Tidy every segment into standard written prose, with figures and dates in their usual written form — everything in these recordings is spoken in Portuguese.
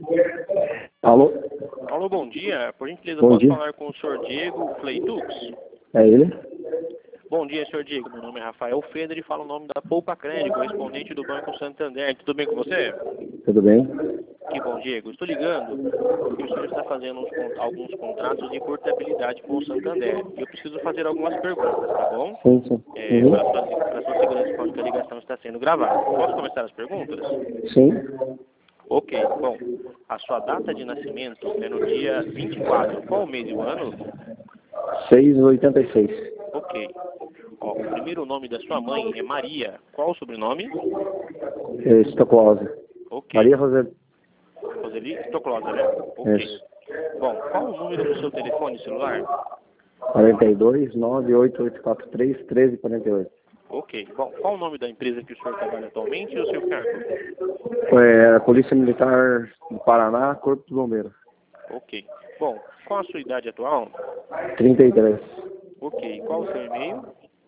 Alô? Alô, bom dia. Por gentileza, Bom posso dia. falar com o senhor Diego Fleitux? É ele? Bom dia, senhor Diego. Meu nome é Rafael Feder e falo o nome da Poupa Crane, correspondente do Banco Santander. Tudo bem com você? Tudo bem? Que bom, Diego. Estou ligando porque o senhor está fazendo alguns contratos de portabilidade com o Santander. E eu preciso fazer algumas perguntas, tá bom? Sim, sim. Para sua segurança, quando que a ligação está sendo gravada. Posso começar as perguntas? Sim? Ok. Bom, a sua data de nascimento é no dia 24. Qual o mês e o ano? 6,86. Ok. Ó, o primeiro nome da sua mãe é Maria. Qual o sobrenome? Estoclose. Ok. Maria Roseli. Roseli Stoclosa, né? Ok. Isso. Bom, qual o número do seu telefone celular? 42 98843 1348. Ok. Bom, qual o nome da empresa que o senhor trabalha atualmente e o seu cargo? É, Polícia Militar do Paraná, Corpo de Bombeiros. Ok. Bom, qual a sua idade atual? 33. Ok. Qual o seu e-mail?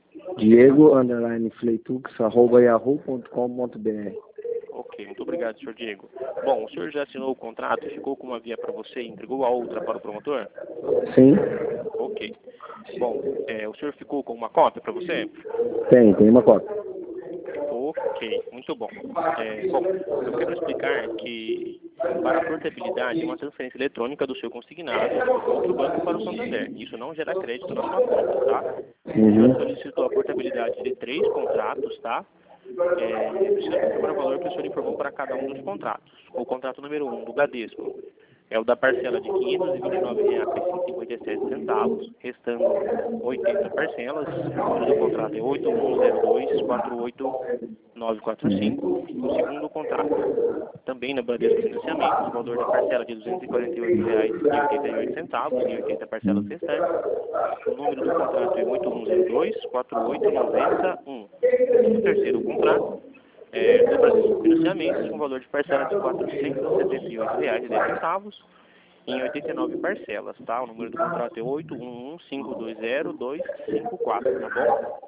Diego_Fleitux@yahoo.com.br. Ok, muito obrigado, senhor Diego. Bom, o senhor já assinou o contrato e ficou com uma via para você e entregou a outra para o promotor? Sim? Ok. Bom, o senhor ficou com uma cópia para você? Tem uma cópia. Ok, muito bom. Bom, eu quero explicar que para a portabilidade, uma transferência eletrônica do seu consignado de outro banco para o Santander. Isso não gera crédito na sua conta, tá? O senhor solicitou a portabilidade de 3 contratos, tá? Preciso confirmar o valor que o senhor informou para cada um dos contratos. O contrato número 1 do Bradesco é o da parcela de R$ 529,57, restando 80 parcelas. O número do contrato é 8102-48945. O segundo contrato, também na Bradesco Financiamentos, o valor da parcela de R$ 248,88 em 80 parcelas restantes. O número do contrato é 8102-48901. O terceiro contrato da Bradesco Financiamentos, com valor de parcela de R$ 478,10 em 89 parcelas, tá? O número do contrato é 811520254, tá bom?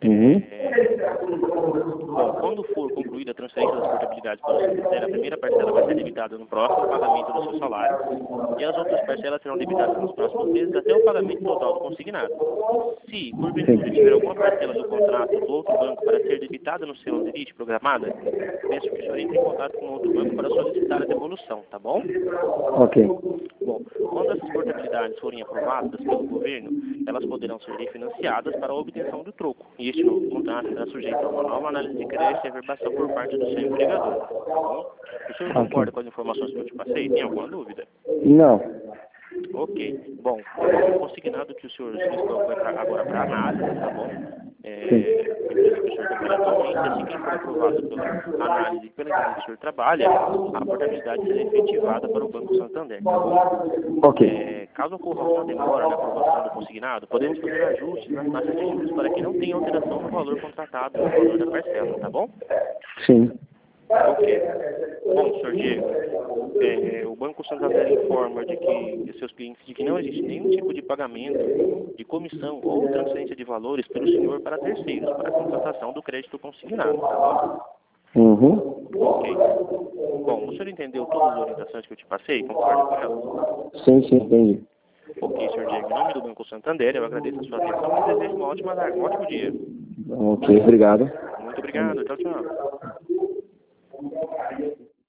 Bom, quando for concluída a transferência das portabilidades para o Santander, a primeira parcela vai ser debitada no próximo pagamento do seu salário e as outras parcelas serão debitadas nos próximos meses até o pagamento total do consignado. Se, porventura, tiver alguma parcela do contrato do outro banco para ser debitada no seu limite programada, peço que o senhor entre em contato com o outro banco para solicitar a devolução, tá bom? Ok. Bom, quando essas portabilidades forem aprovadas pelo governo, elas poderão ser refinanciadas para a obtenção do troco. E este novo contrato será sujeito a uma nova análise de crédito e averbação por parte do seu empregador, tá bom? O senhor concorda com as informações que eu te passei? Tem alguma dúvida? Não. Ok. Bom, o consignado que o senhor solicitou vai agora para análise, tá bom? A empresa que o senhor trabalha atualmente, assim que ele for aprovado pela análise e pela empresa que o senhor trabalha, a portabilidade será efetivada para o Banco Santander, tá bom? Ok. Caso ocorra alguma demora na aprovação do consignado, podemos fazer ajustes nas taxas de juros para que não tenha alteração no valor contratado ou no valor da parcela, tá bom? Sim. Ok. Bom, senhor Diego, o Banco Santander informa de seus clientes de que não existe nenhum tipo de pagamento, de comissão ou transferência de valores pelo senhor para terceiros, para a contratação do crédito consignado, tá bom? Ok. Bom, o senhor entendeu todas as orientações que eu te passei? Concorda com elas? Sim, entendi. Ok, senhor Diego. Em nome do Banco Santander, eu agradeço a sua atenção e desejo uma ótima tarde, um ótimo dia. Ok, obrigado. Muito obrigado. Tchau, tchau.